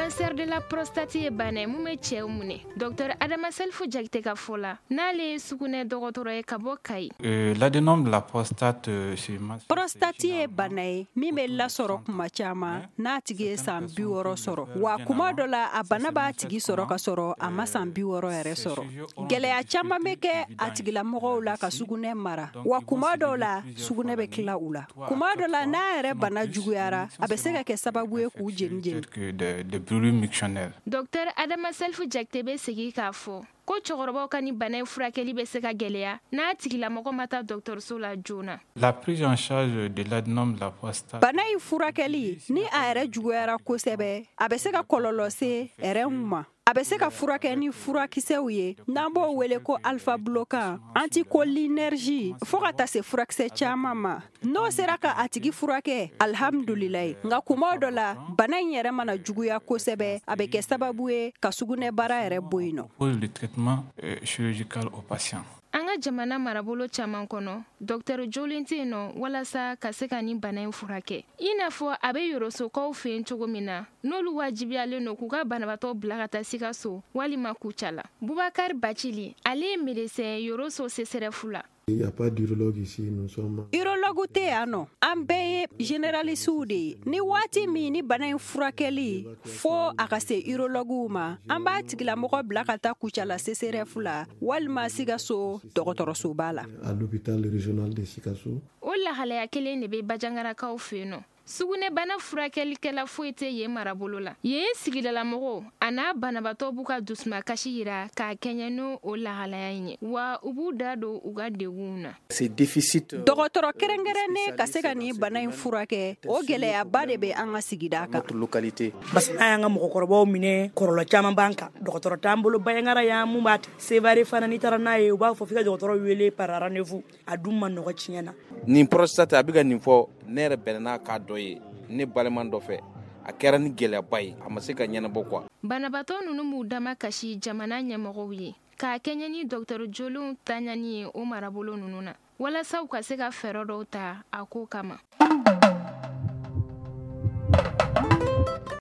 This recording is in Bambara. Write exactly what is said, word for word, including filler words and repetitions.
cancer de la prostate ye bana ye mun be cɛw minɛ. Docteur Adama Selfu Jakite ka fɔ la n'ale ye sugunɛ dɔgɔtɔrɔ ye ka bɔ Kayi. L'adénome de la prostate c'est prostate ye bana ye min bɛ lasɔrɔ kuma caman n'a tigi ye san bi wɔɔrɔ sɔrɔ wa kuma dɔ la a bana b'a tigi sɔrɔ ka sɔrɔ a ma san bi wɔɔrɔ yɛrɛ sɔrɔ. Gɛlɛya caman bɛ kɛ a tigilamɔgɔw la ka sugunɛ mara wa kuma dɔw la sugunɛ bɛ tila u la. Kuma dɔ la n'a yɛrɛ bana juguyara a bɛ se ka kɛ sababu ye k'u jeni jeni. Docteur Adama Selfu Jakite bɛ segi k'a fɔ ko cɛkɔrɔbaw ka ni bana furakɛli bɛ se ka gɛlɛya n'a tigilamɔgɔ ma taa dɔgɔtɔrɔso la joona. La prise en charge de l'adénome de la prostate. Bana in furakɛli ni a yɛrɛ juguyara kosɛbɛ a bɛ se ka kɔlɔlɔ se rɛnw ma. A bɛ se ka furakɛ ni furakisɛw ye n'an b'o wele ko alpha bloquant, anticholinergie fo ka taa se furakisɛ caman ma. N'o sera ka a tigi furakɛ alhamdulilayi nka kuma dɔ la bana in yɛrɛ mana juguya kosɛbɛ a bɛ kɛ sababu ye ka sugunɛbara yɛrɛ bɔ yen nɔ. Pose le traitement chirurgical au patient. An ka jamana marabolo caman kɔnɔ dɔgɔtɔrɔ jolen tɛ yen nɔ walasa ka se ka ni bana in furakɛ. I n'a fɔ a bɛ yorosokaw fɛ yen cogo min na n'olu wajibiyalen don k'u ka banabatɔ bila ka taa Sikaso walima Kucala. Bubakari Bacili ale ye médecin yoroso C S R F la. Il n'y a pas d'urologue ici, nous sommes... Urologue tɛ yan nɔ an bɛɛ ye généraliste de ye ni waati min ni bana in furakɛli fo a ka se urologue ma an b'a tigilamɔgɔ bila ka taa Kucala C S R F la walima Sikaso dɔgɔtɔrɔsoba la. À l'hôpital régional de Sikaso. O lahalaya kelen de bɛ Bajangarakaw fɛ yen nɔ. Sugunɛbana furakɛlikɛla foyi tɛ yen marabolo la. Yen sigidalamɔgɔw a n'a banabatɔ b'u ka dusumakasi yira k'a kɛɲɛ n'o o lahalaya in ye wa u b'u da don u ka degun na. Dɔgɔtɔrɔ kɛrɛnkɛrɛnnen ka se ka nin bana in furakɛ o gɛlɛyaba de bɛ an ka sigida kan. Basi an y'an ka mɔgɔkɔrɔbaw minɛ kɔrɔlɔ caman b'an kan. Dɔgɔtɔrɔ t'an bolo Bayangara yan mun b'a Sevare fana n'i taara n'a ye u b'a fɔ f'i ka dɔgɔtɔrɔ wele par rendez-vous a dun ma nɔgɔ tiɲɛ na. Nin prostate a bɛ ka nin fɔ ne yɛrɛ bɛnna k'a dɔ ye ne baliman dɔ fɛ a kɛra ni gɛlɛyaba ye a ma se ka ɲɛnabɔ quoi. Banabatɔ ninnu b'u dama kasi jamana ɲɛmɔgɔw ye k'a kɛɲɛ ni dɔgɔtɔrɔ jolenw taɲani ye o marabolo ninnu na walasa u ka se ka fɛɛrɛ dɔw ta a ko kama.